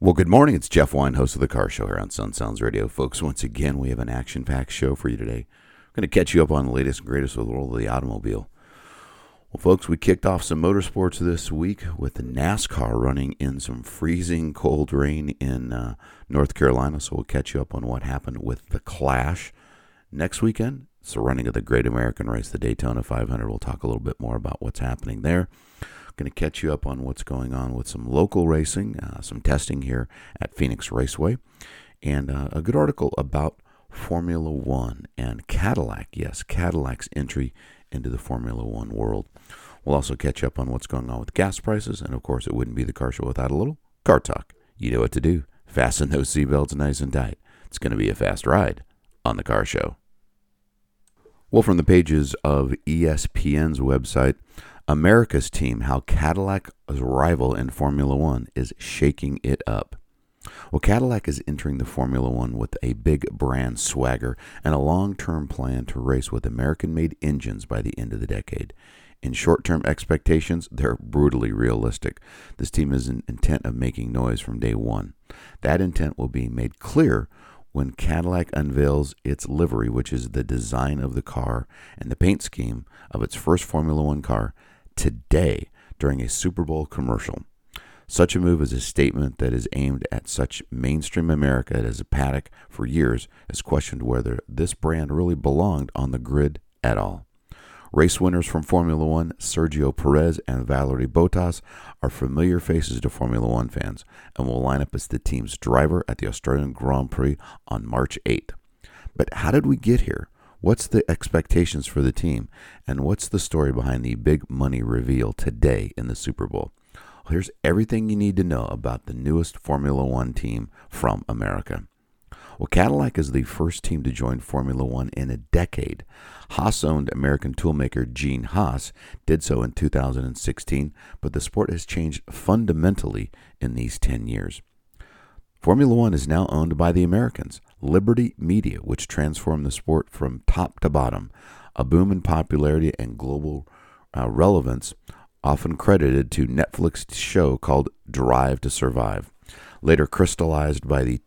Well, good morning. It's Jeff Wine, host of The Car Show here on Sun Sounds Radio. Folks, once again, we have an action-packed show for you today. We're going to catch you up on the latest and greatest of the world of the automobile. Well, folks, we kicked off some motorsports this week with the NASCAR running in some freezing cold rain in North Carolina, so we'll catch you up on what happened with the Clash. Next weekend, it's the running of the Great American Race, the Daytona 500. We'll talk a little bit more about what's happening there. Going to catch you up on what's going on with some local racing, some testing here at Phoenix Raceway, and a good article about Formula One and Cadillac. Yes, Cadillac's entry into the Formula One world. We'll also catch up on what's going on with gas prices, and of course, it wouldn't be the Car Show without a little car talk. You know what to do. Fasten those seatbelts nice and tight. It's going to be a fast ride on the Car Show. Well, from the pages of ESPN's website, America's team, how Cadillac's rival in Formula One is shaking it up. Well, Cadillac is entering the Formula One with a big brand swagger and a long-term plan to race with American-made engines by the end of the decade. In short-term expectations, they're brutally realistic. This team is intent of making noise from day one. That intent will be made clear when Cadillac unveils its livery, which is the design of the car and the paint scheme of its first Formula One car, today during a Super Bowl commercial. Such a move is a statement that is aimed at such mainstream America as a Paddock for years has questioned whether this brand really belonged on the grid at all. Race winners from Formula One, Sergio Perez and Valtteri Bottas, are familiar faces to Formula One fans and will line up as the team's driver at the Australian Grand Prix on March 8th. But how did we get here? What's the expectations for the team? And what's the story behind the big money reveal today in the Super Bowl? Well, here's everything you need to know about the newest Formula One team from America. Well, Cadillac is the first team to join Formula One in a decade. Haas-owned American toolmaker Gene Haas did so in 2016, but the sport has changed fundamentally in these 10 years. Formula One is now owned by the Americans, Liberty Media, which transformed the sport from top to bottom, a boom in popularity and global relevance, often credited to Netflix's show called Drive to Survive, later crystallized by the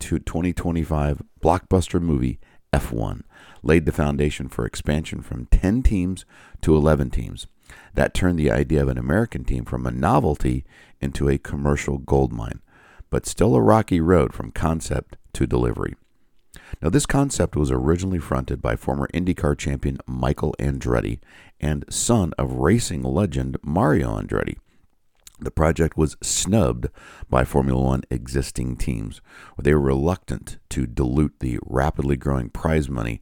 2025 blockbuster movie F1, laid the foundation for expansion from 10 teams to 11 teams. That turned the idea of an American team from a novelty into a commercial goldmine, but still a rocky road from concept to delivery. Now, this concept was originally fronted by former IndyCar champion Michael Andretti and son of racing legend Mario Andretti. The project was snubbed by Formula One existing teams, where they were reluctant to dilute the rapidly growing prize money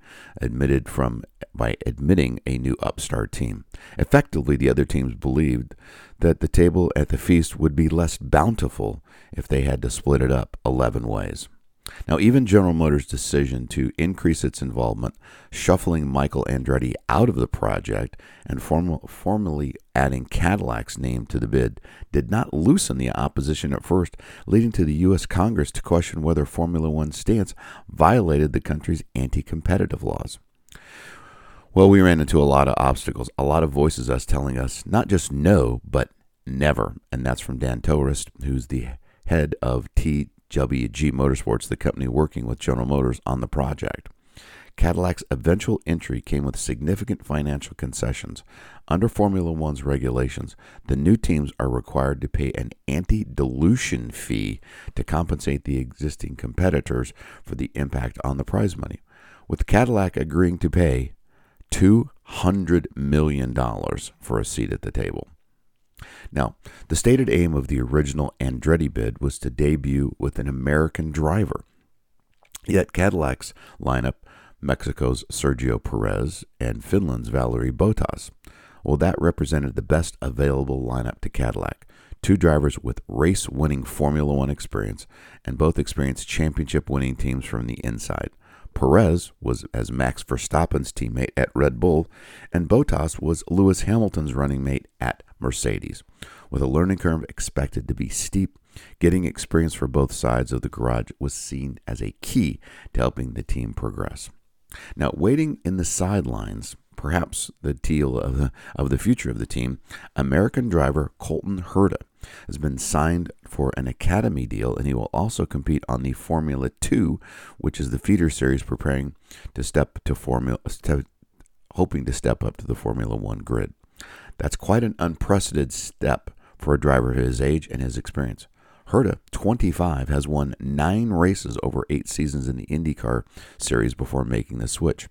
by admitting a new upstart team. Effectively, the other teams believed that the table at the feast would be less bountiful if they had to split it up 11 ways. Now, even General Motors' decision to increase its involvement, shuffling Michael Andretti out of the project and formally adding Cadillac's name to the bid, did not loosen the opposition at first, leading to the U.S. Congress to question whether Formula One's stance violated the country's anti-competitive laws. Well, we ran into a lot of obstacles, a lot of voices telling us not just no, but never. And that's from Dan Torres, who's the head of TWG Motorsports, the company working with General Motors on the project. Cadillac's eventual entry came with significant financial concessions. Under Formula One's regulations, the new teams are required to pay an anti-dilution fee to compensate the existing competitors for the impact on the prize money, with Cadillac agreeing to pay $200 million for a seat at the table. Now, the stated aim of the original Andretti bid was to debut with an American driver. Yet Cadillac's lineup, Mexico's Sergio Perez and Finland's Valtteri Bottas, well, that represented the best available lineup to Cadillac. Two drivers with race-winning Formula One experience, and both experienced championship-winning teams from the inside. Perez was as Max Verstappen's teammate at Red Bull, and Bottas was Lewis Hamilton's running mate at Mercedes. With a learning curve expected to be steep, getting experience for both sides of the garage was seen as a key to helping the team progress. Now, waiting in the sidelines, perhaps the teal of the future of the team, American driver Colton Herta has been signed for an academy deal, and he will also compete on the Formula 2, which is the feeder series preparing to hoping to step up to the Formula 1 grid. That's quite an unprecedented step for a driver his age and his experience. Herta, 25, has won 9 races over 8 seasons in the IndyCar series before making the switch.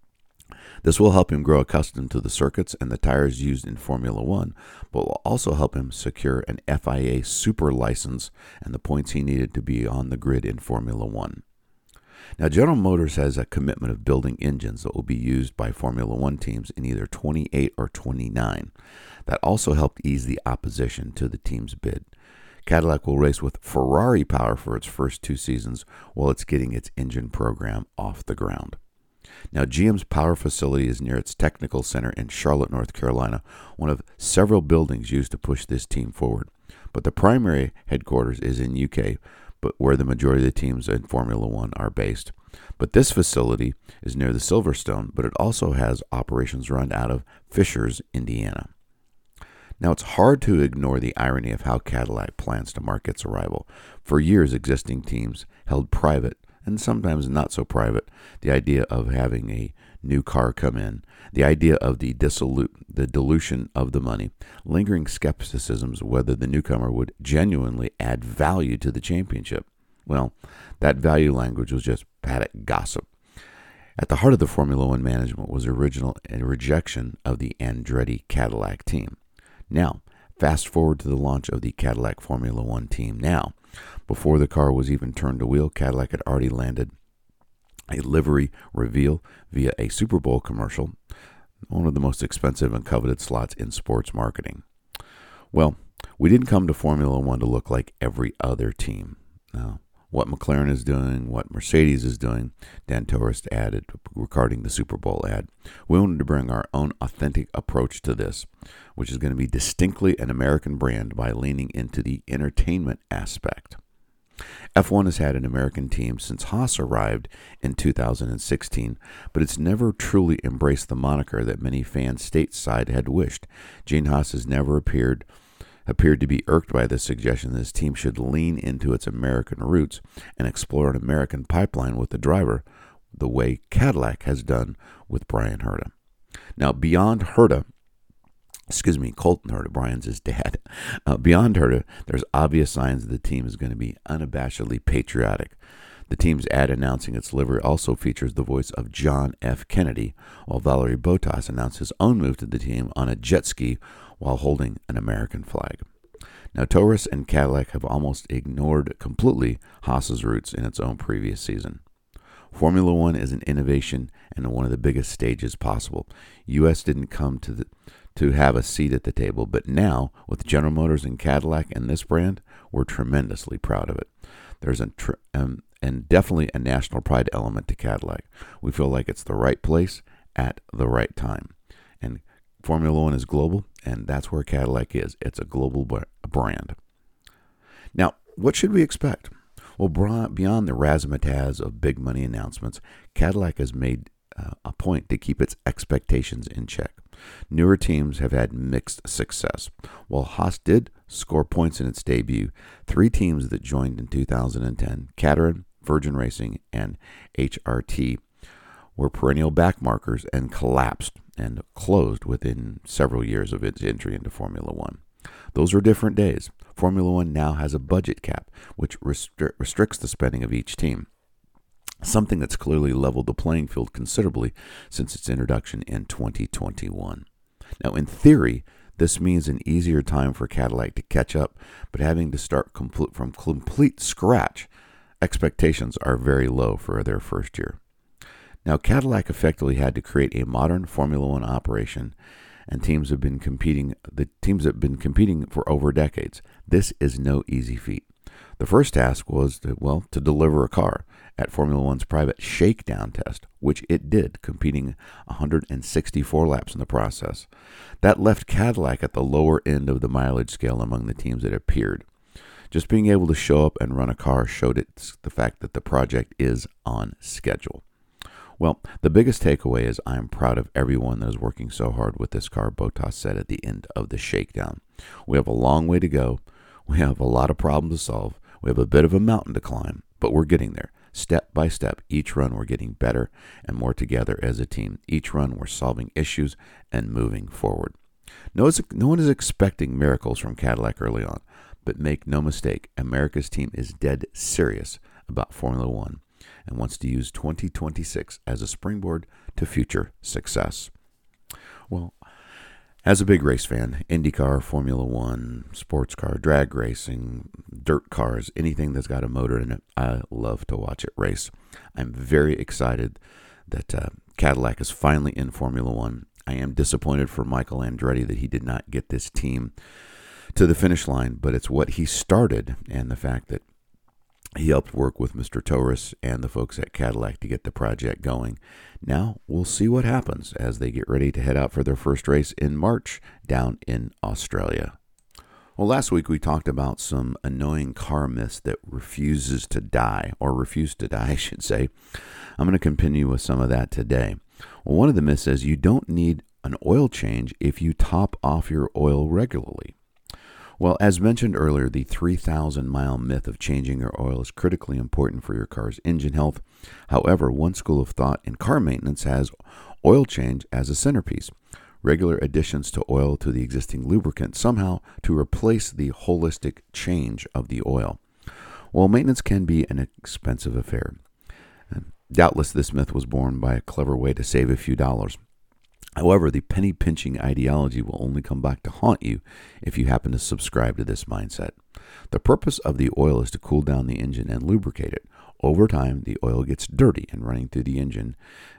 This will help him grow accustomed to the circuits and the tires used in Formula 1, but will also help him secure an FIA Super license and the points he needed to be on the grid in Formula 1. Now, General Motors has a commitment of building engines that will be used by Formula 1 teams in either 28 or 29. That also helped ease the opposition to the team's bid. Cadillac will race with Ferrari power for its first 2 seasons while it's getting its engine program off the ground. Now, GM's power facility is near its technical center in Charlotte, North Carolina, one of several buildings used to push this team forward. But the primary headquarters is in UK, but where the majority of the teams in Formula 1 are based. But this facility is near the Silverstone, but it also has operations run out of Fishers, Indiana. Now, it's hard to ignore the irony of how Cadillac plans to market its arrival. For years, existing teams held private, and sometimes not so private, the idea of having a new car come in, the idea of the dilution of the money, lingering skepticisms whether the newcomer would genuinely add value to the championship. Well, that value language was just paddock gossip. At the heart of the Formula One management was original rejection of the Andretti Cadillac team. Now, fast forward to the launch of the Cadillac Formula One team now. Before the car was even turned to wheel, Cadillac had already landed a livery reveal via a Super Bowl commercial, one of the most expensive and coveted slots in sports marketing. Well, we didn't come to Formula One to look like every other team. Now, what McLaren is doing, what Mercedes is doing, Dan Torres added regarding the Super Bowl ad. We wanted to bring our own authentic approach to this, which is going to be distinctly an American brand by leaning into the entertainment aspect. F1 has had an American team since Haas arrived in 2016, but it's never truly embraced the moniker that many fans stateside had wished. Gene Haas has never appeared to be irked by the suggestion that his team should lean into its American roots and explore an American pipeline with the driver, the way Cadillac has done with Bryan Herta. Now, beyond Herta, Colton Herta, Brian's his dad. Beyond Herta, there's obvious signs that the team is going to be unabashedly patriotic. The team's ad announcing its livery also features the voice of John F. Kennedy, while Valtteri Bottas announced his own move to the team on a jet ski while holding an American flag. Now, Torres and Cadillac have almost ignored completely Haas's roots in its own previous season. Formula One is an innovation and one of the biggest stages possible. U.S. didn't come to have a seat at the table, but now, with General Motors and Cadillac and this brand, we're tremendously proud of it. There's and definitely a national pride element to Cadillac. We feel like it's the right place at the right time. And Formula One is global, and that's where Cadillac is. It's a global brand. Now, what should we expect? Well, beyond the razzmatazz of big money announcements, Cadillac has made a point to keep its expectations in check. Newer teams have had mixed success. While Haas did score points in its debut, 3 teams that joined in 2010, Caterham, Virgin Racing, and HRT, were perennial backmarkers and collapsed and closed within several years of its entry into Formula One. Those were different days. Formula One now has a budget cap, which restricts the spending of each team, something that's clearly leveled the playing field considerably since its introduction in 2021. Now, in theory, this means an easier time for Cadillac to catch up, but having to start from complete scratch, expectations are very low for their first year. Now, Cadillac effectively had to create a modern Formula One operation, and the teams have been competing for over decades. This is no easy feat. The first task was to deliver a car at Formula One's private shakedown test, which it did, competing 164 laps in the process. That left Cadillac at the lower end of the mileage scale among the teams that appeared. Just being able to show up and run a car showed the fact that the project is on schedule. Well, the biggest takeaway is I am proud of everyone that is working so hard with this car, Bottas said at the end of the shakedown. We have a long way to go. We have a lot of problems to solve. We have a bit of a mountain to climb, but we're getting there. Step by step, each run we're getting better and more together as a team. Each run we're solving issues and moving forward. No one is expecting miracles from Cadillac early on, but make no mistake, America's team is dead serious about Formula One and wants to use 2026 as a springboard to future success. Well, as a big race fan, IndyCar, Formula One, sports car, drag racing, dirt cars, anything that's got a motor in it, I love to watch it race. I'm very excited that Cadillac is finally in Formula One. I am disappointed for Michael Andretti that he did not get this team to the finish line, but it's what he started and the fact that he helped work with Mr. Torres and the folks at Cadillac to get the project going. Now we'll see what happens as they get ready to head out for their first race in March down in Australia. Well, last week we talked about some annoying car myths that refused to die, I should say. I'm going to continue with some of that today. Well, one of the myths is you don't need an oil change if you top off your oil regularly. Well, as mentioned earlier, the 3,000-mile myth of changing your oil is critically important for your car's engine health. However, one school of thought in car maintenance has oil change as a centerpiece. Regular additions to oil to the existing lubricant somehow to replace the holistic change of the oil. Well, maintenance can be an expensive affair. Doubtless this myth was born by a clever way to save a few dollars. However, the penny-pinching ideology will only come back to haunt you if you happen to subscribe to this mindset. The purpose of the oil is to cool down the engine and lubricate it. Over time, the oil gets dirty and running through the engine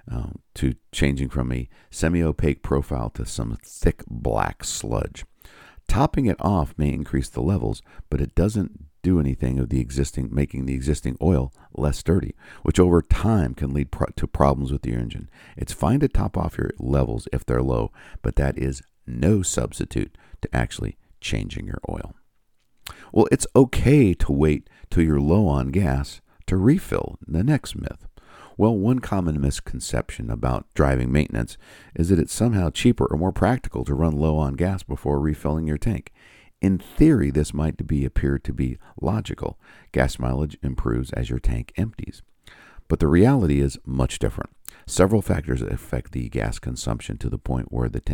to changing from a semi-opaque profile to some thick black sludge. Topping it off may increase the levels, but it doesn't do anything of making the existing oil less dirty, which over time can lead to problems with your engine. It's fine to top off your levels if they're low, but that is no substitute to actually changing your oil. Well, it's okay to wait till you're low on gas to refill. The next myth. Well, one common misconception about driving maintenance is that it's somehow cheaper or more practical to run low on gas before refilling your tank. In theory, this might appear to be logical. Gas mileage improves as your tank empties. But the reality is much different. Several factors affect the gas consumption to the point where the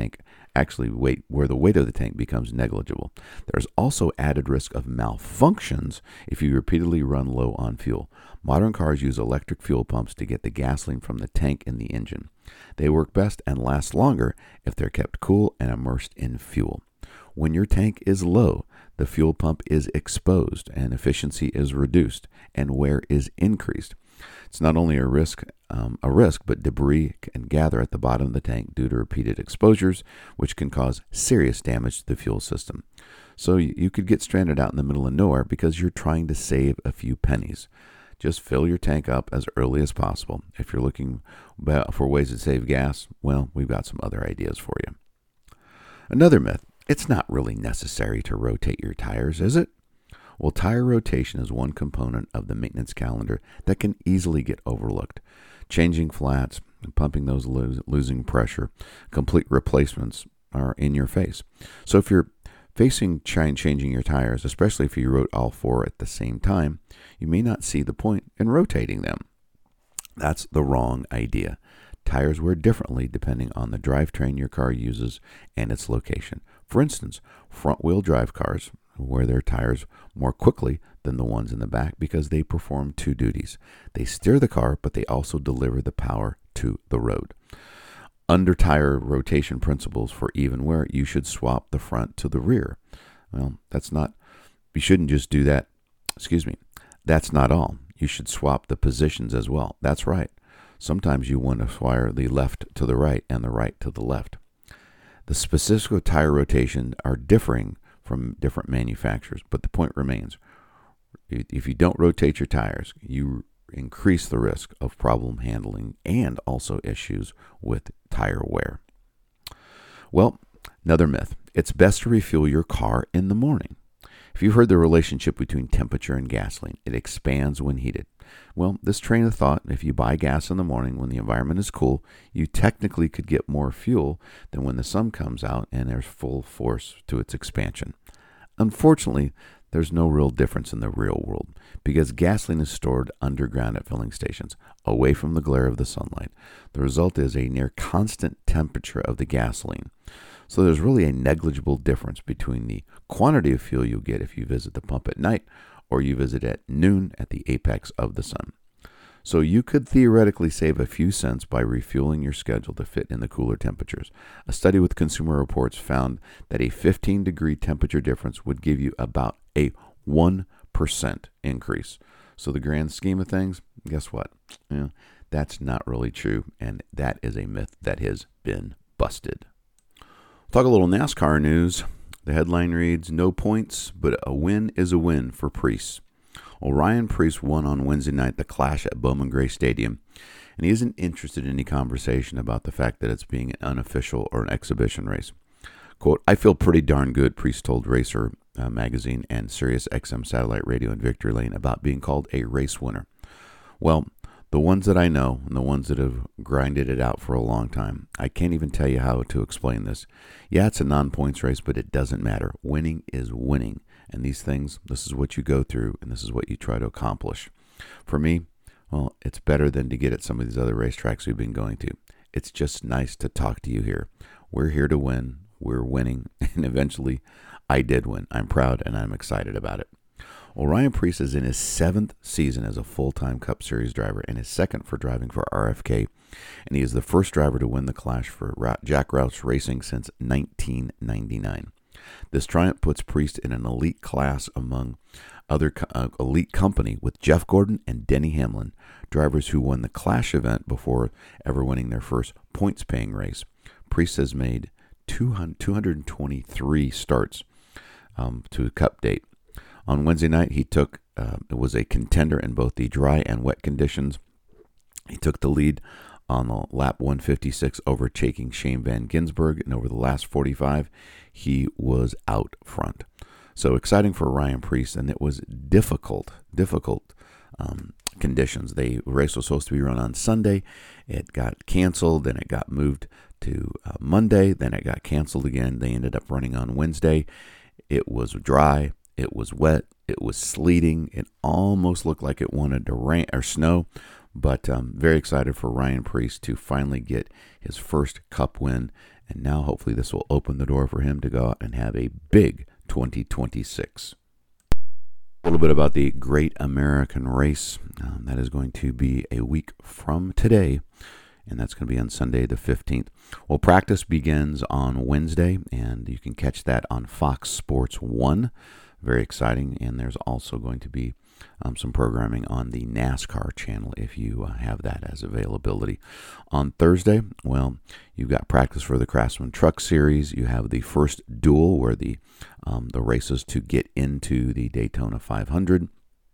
weight of the tank becomes negligible. There's also added risk of malfunctions if you repeatedly run low on fuel. Modern cars use electric fuel pumps to get the gasoline from the tank in the engine. They work best and last longer if they're kept cool and immersed in fuel. When your tank is low, the fuel pump is exposed and efficiency is reduced and wear is increased. It's not only a risk, but debris can gather at the bottom of the tank due to repeated exposures, which can cause serious damage to the fuel system. So you could get stranded out in the middle of nowhere because you're trying to save a few pennies. Just fill your tank up as early as possible. If you're looking for ways to save gas, well, we've got some other ideas for you. Another myth. It's not really necessary to rotate your tires, is it? Well, tire rotation is one component of the maintenance calendar that can easily get overlooked. Changing flats, pumping those losing pressure, complete replacements are in your face. So if you're facing changing your tires, especially if you wrote all four at the same time, you may not see the point in rotating them. That's the wrong idea. Tires wear differently depending on the drivetrain your car uses and its location. For instance, front-wheel drive cars wear their tires more quickly than the ones in the back because they perform two duties. They steer the car, but they also deliver the power to the road. Under tire rotation principles for even wear, you should swap the front to the rear. Well, you shouldn't just do that. That's not all. You should swap the positions as well. That's right. Sometimes you want to wire the left to the right and the right to the left. The specifics of tire rotation are differing from different manufacturers, but the point remains. If you don't rotate your tires, you increase the risk of problem handling and also issues with tire wear. Well, another myth. It's best to refuel your car in the morning. If you've heard the relationship between temperature and gasoline, it expands when heated. Well, this train of thought, if you buy gas in the morning when the environment is cool, you technically could get more fuel than when the sun comes out and there's full force to its expansion. Unfortunately, there's no real difference in the real world because gasoline is stored underground at filling stations, away from the glare of the sunlight. The result is a near constant temperature of the gasoline. So there's really a negligible difference between the quantity of fuel you get if you visit the pump at night or you visit at noon at the apex of the sun. So you could theoretically save a few cents by refueling your schedule to fit in the cooler temperatures. A study with Consumer Reports found that a 15-degree temperature difference would give you about a 1% increase. So the grand scheme of things, guess what? That's not really true, and that is a myth that has been busted. Talk a little NASCAR news. The headline reads, "No points, but a win is a win for Preece." Well, Ryan Preece won on Wednesday night the Clash at Bowman Gray Stadium, and he isn't interested in any conversation about the fact that it's being an unofficial or an exhibition race. Quote, "I feel pretty darn good," Preece told Racer magazine and Sirius XM satellite radio in Victory Lane about being called a race winner. Well, the ones that I know and the ones that have grinded it out for a long time, I can't even tell you how to explain this. Yeah, it's a non-points race, but it doesn't matter. Winning is winning. And these things, this is what you go through, and this is what you try to accomplish. For me, well, it's better than to get at some of these other racetracks we've been going to. It's just nice to talk to you here. We're here to win. We're winning. And eventually, I did win. I'm proud, and I'm excited about it. Well, Ryan Preece is in his 7th season as a full-time Cup Series driver and his 2nd for driving for RFK. And he is the first driver to win the Clash for Jack Roush Racing since 1999. This triumph puts Preece in an elite class among other elite company with Jeff Gordon and Denny Hamlin, drivers who won the Clash event before ever winning their first points-paying race. Preece has made 223 starts to Cup date. On Wednesday night, he took it was a contender in both the dry and wet conditions. He took the lead on the lap 156, overtaking Shane Van Gisbergen, and over the last 45, he was out front. So exciting for Ryan Preece, and it was difficult conditions. The race was supposed to be run on Sunday. It got canceled, then it got moved to Monday, then it got canceled again. They ended up running on Wednesday. It was dry, it was wet, it was sleeting. It almost looked like it wanted to rain or snow. But very excited for Ryan Preece to finally get his first Cup win. And now hopefully this will open the door for him to go out and have a big 2026. A little bit about the Great American Race. That is going to be a week from today. And that's going to be on Sunday the 15th. Well, practice begins on Wednesday. And you can catch that on Fox Sports 1. Very exciting. And there's also going to be some programming on the NASCAR channel if you have that as availability. On Thursday, well, you've got practice for the Craftsman Truck Series. You have the first duel where the races to get into the Daytona 500.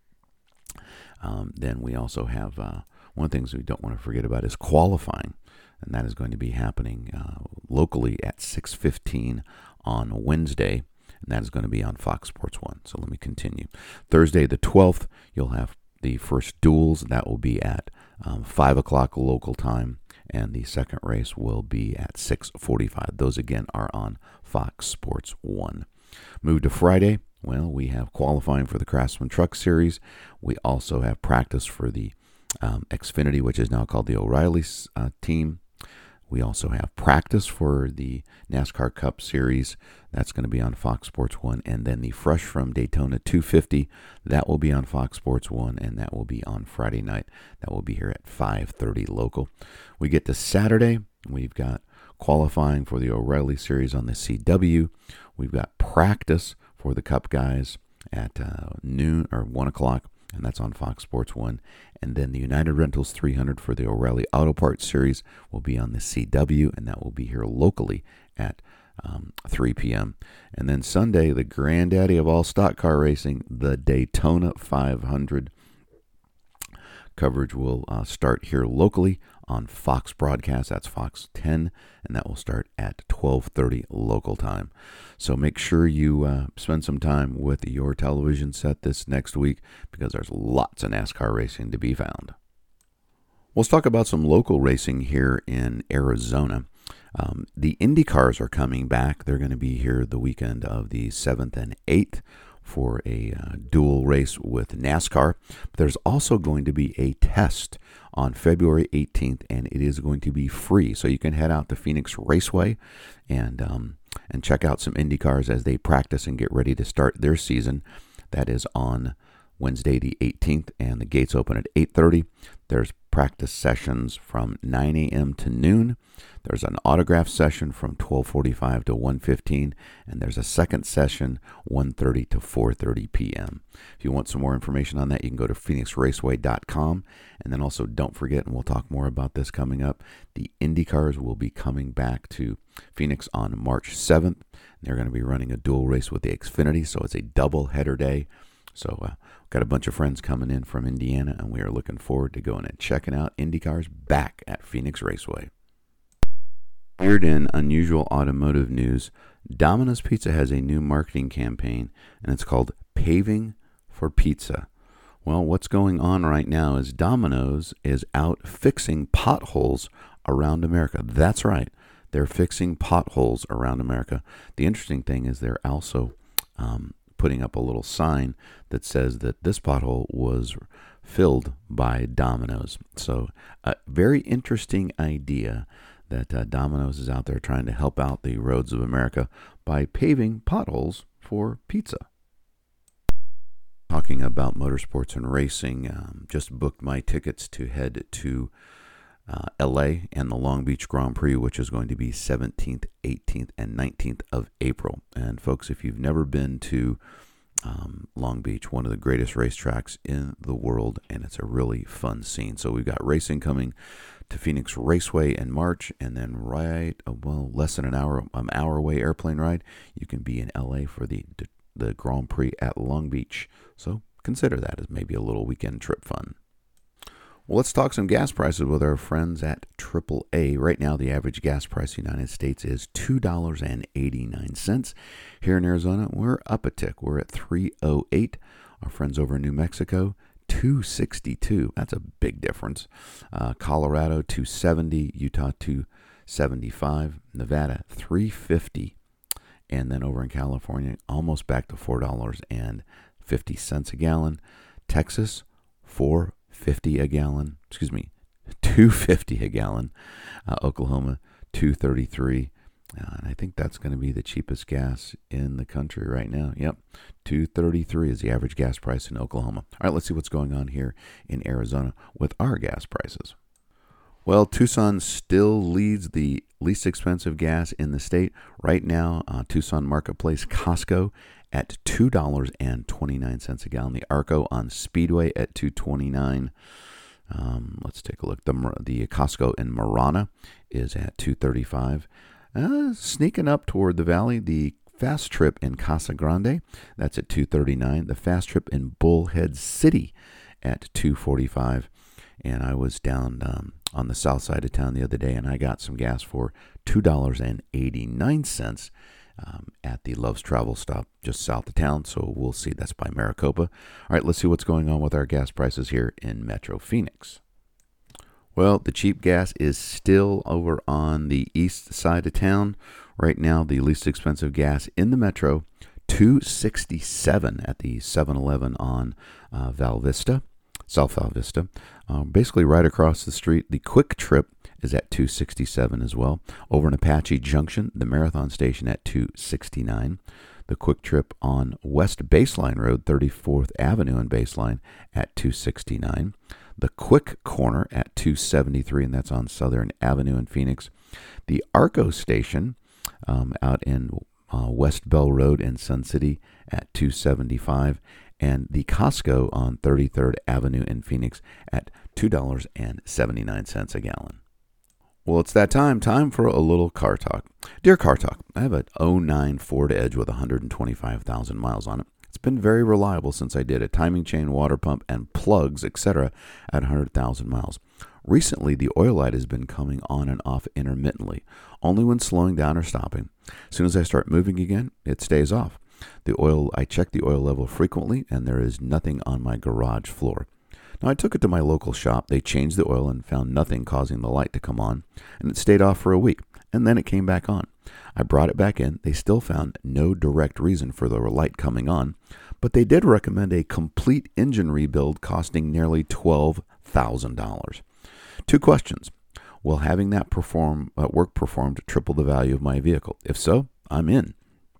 Then we also have one of the things we don't want to forget about is qualifying, and that is going to be happening locally at 6:15 on Wednesday. And that is going to be on Fox Sports 1. So let me continue. Thursday the 12th, you'll have the first duels. That will be at 5 o'clock local time. And the second race will be at 6:45. Those, again, are on Fox Sports 1. Move to Friday. Well, we have qualifying for the Craftsman Truck Series. We also have practice for the Xfinity, which is now called the O'Reilly team. We also have practice for the NASCAR Cup Series. That's going to be on Fox Sports 1. And then the Fresh from Daytona 250, that will be on Fox Sports 1, and that will be on Friday night. That will be here at 5:30 local. We get to Saturday. We've got qualifying for the O'Reilly Series on the CW. We've got practice for the Cup guys at noon or 1 o'clock. And that's on Fox Sports 1. And then the United Rentals 300 for the O'Reilly Auto Parts Series will be on the CW, and that will be here locally at 3 p.m. And then Sunday, the granddaddy of all stock car racing, the Daytona 500. Coverage will start here locally on Fox broadcast. That's Fox 10, and that will start at 12:30 local time. So make sure you spend some time with your television set this next week because there's lots of NASCAR racing to be found. Let's talk about some local racing here in Arizona. The Indy cars are coming back. They're going to be here the weekend of the 7th and 8th for a dual race with NASCAR. But there's also going to be a test on February 18th, and it is going to be free. So you can head out to Phoenix Raceway and check out some Indy cars as they practice and get ready to start their season. That is on Wednesday the 18th, and the gates open at 8:30. There's practice sessions from 9 a.m. to noon. There's an autograph session from 12:45 to 1:15, and there's a second session 1:30 to 4:30 p.m. If you want some more information on that, you can go to phoenixraceway.com. And then also don't forget, and we'll talk more about this coming up, the IndyCars will be coming back to Phoenix on March 7th. They're going to be running a dual race with the Xfinity, so it's a double header day. So got a bunch of friends coming in from Indiana, and we are looking forward to going and checking out IndyCars back at Phoenix Raceway. Weird and unusual automotive news, Domino's Pizza has a new marketing campaign, and it's called Paving for Pizza. Well, what's going on right now is Domino's is out fixing potholes around America. That's right. They're fixing potholes around America. The interesting thing is they're also putting up a little sign that says that this pothole was filled by Domino's. So a very interesting idea that Domino's is out there trying to help out the roads of America by paving potholes for pizza. Talking about motorsports and racing, just booked my tickets to head to LA and the Long Beach Grand Prix, which is going to be 17th, 18th, and 19th of April. And folks, if you've never been to Long Beach, one of the greatest racetracks in the world, and it's a really fun scene. So we've got racing coming to Phoenix Raceway in March, and then less than an hour away airplane ride, you can be in LA for the Grand Prix at Long Beach. So consider that as maybe a little weekend trip fun. Well, let's talk some gas prices with our friends at AAA. Right now, the average gas price in the United States is $2.89. Here in Arizona, we're up a tick. We're at $3.08. Our friends over in New Mexico, $2.62. That's a big difference. Colorado, $2.70. Utah, $2.75. Nevada, $3.50. And then over in California, almost back to $4.50 a gallon. Texas, $4.50 a gallon. $2.50 a gallon. Oklahoma, $2.33. And I think that's going to be the cheapest gas in the country right now. Yep, $2.33 is the average gas price in Oklahoma. All right, let's see what's going on here in Arizona with our gas prices. Well, Tucson still leads the least expensive gas in the state. Right now, Tucson Marketplace Costco at $2.29 a gallon. The Arco on Speedway at $2.29. Let's take a look. The Costco in Marana is at $2.35. Sneaking up toward the valley, the Fast Trip in Casa Grande, that's at $2.39. The Fast Trip in Bullhead City at $2.45. And I was down on the south side of town the other day, and I got some gas for $2.89 at the Love's Travel stop just south of town. So we'll see. That's by Maricopa. All right, let's see what's going on with our gas prices here in Metro Phoenix. Well, the cheap gas is still over on the east side of town. Right now, the least expensive gas in the Metro, $2.67 at the 7-Eleven on South Val Vista. Basically right across the street. The Quick Trip is at $2.67 as well. Over in Apache Junction, the Marathon Station at $2.69. The Quick Trip on West Baseline Road, 34th Avenue and Baseline at $2.69. The Quick Corner at $2.73, and that's on Southern Avenue in Phoenix. The Arco Station out in West Bell Road in Sun City at $2.75. And the Costco on 33rd Avenue in Phoenix at $2.79 a gallon. Well, it's that time for a little car talk. Dear Car Talk, I have a 09 Ford Edge with 125,000 miles on it. It's been very reliable since I did a timing chain, water pump, and plugs, etc. at 100,000 miles. Recently, the oil light has been coming on and off intermittently, only when slowing down or stopping. As soon as I start moving again, it stays off. I check the oil level frequently, and there is nothing on my garage floor. Now, I took it to my local shop. They changed the oil and found nothing causing the light to come on, and it stayed off for a week, and then it came back on. I brought it back in. They still found no direct reason for the light coming on, but they did recommend a complete engine rebuild costing nearly $12,000. 2 questions. Will having that work performed triple the value of my vehicle? If so, I'm in.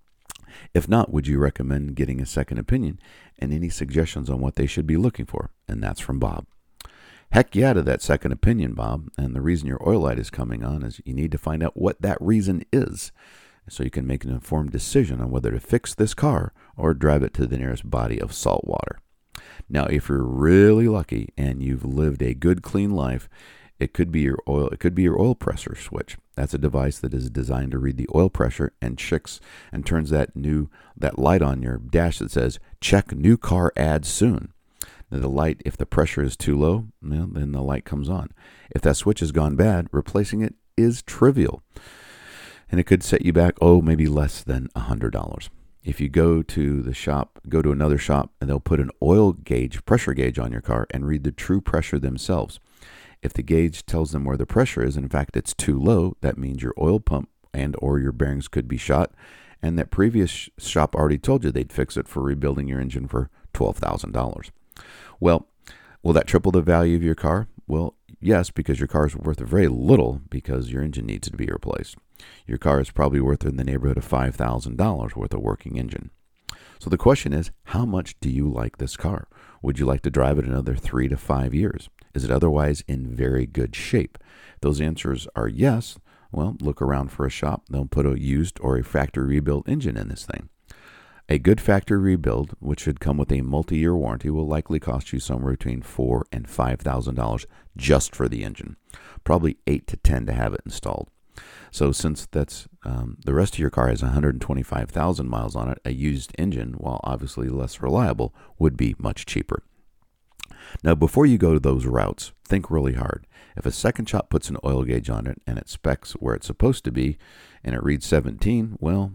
If not, would you recommend getting a second opinion, and any suggestions on what they should be looking for? And that's from Bob. Heck yeah to that second opinion, Bob. And the reason your oil light is coming on is you need to find out what that reason is, so you can make an informed decision on whether to fix this car or drive it to the nearest body of salt water. Now, if you're really lucky and you've lived a good, clean life, it could be your oil pressure switch. That's a device that is designed to read the oil pressure and checks and turns that light on your dash that says "Check new car add soon." Now, the light, if the pressure is too low, then the light comes on. If that switch has gone bad, replacing it is trivial, and it could set you back maybe less than $100. If you go to another shop, and they'll put an pressure gauge on your car and read the true pressure themselves. If the gauge tells them where the pressure is, and in fact it's too low, that means your oil pump and or your bearings could be shot, and that previous shop already told you they'd fix it for rebuilding your engine for $12,000. Well, will that triple the value of your car? Well, yes, because your car is worth very little because your engine needs to be replaced. Your car is probably worth in the neighborhood of $5,000 worth of working engine. So the question is, how much do you like this car? Would you like to drive it another 3 to 5 years? Is it otherwise in very good shape? If those answers are yes, well, look around for a shop. They'll put a used or a factory rebuilt engine in this thing. A good factory rebuild, which should come with a multi-year warranty, will likely cost you somewhere between $4,000 and $5,000 just for the engine. Probably $8,000 to $10,000 to have it installed. So since that's the rest of your car has 125,000 miles on it, a used engine, while obviously less reliable, would be much cheaper. Now, before you go to those routes, think really hard. If a second shop puts an oil gauge on it and it specs where it's supposed to be and it reads 17,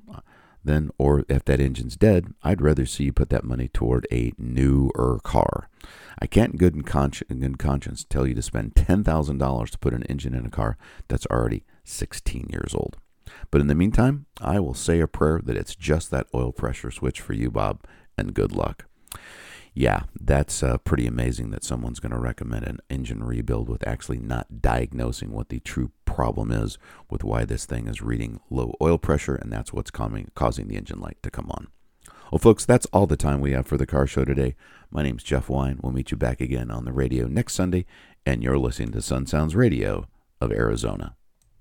or if that engine's dead, I'd rather see you put that money toward a newer car. I can't in good conscience tell you to spend $10,000 to put an engine in a car that's already 16 years old. But in the meantime, I will say a prayer that it's just that oil pressure switch for you, Bob, and good luck. Yeah, that's pretty amazing that someone's going to recommend an engine rebuild with actually not diagnosing what the true problem is with why this thing is reading low oil pressure, and that's what's causing the engine light to come on. Well, folks, that's all the time we have for the car show today. My name's Jeff Wine. We'll meet you back again on the radio next Sunday, and you're listening to Sun Sounds Radio of Arizona.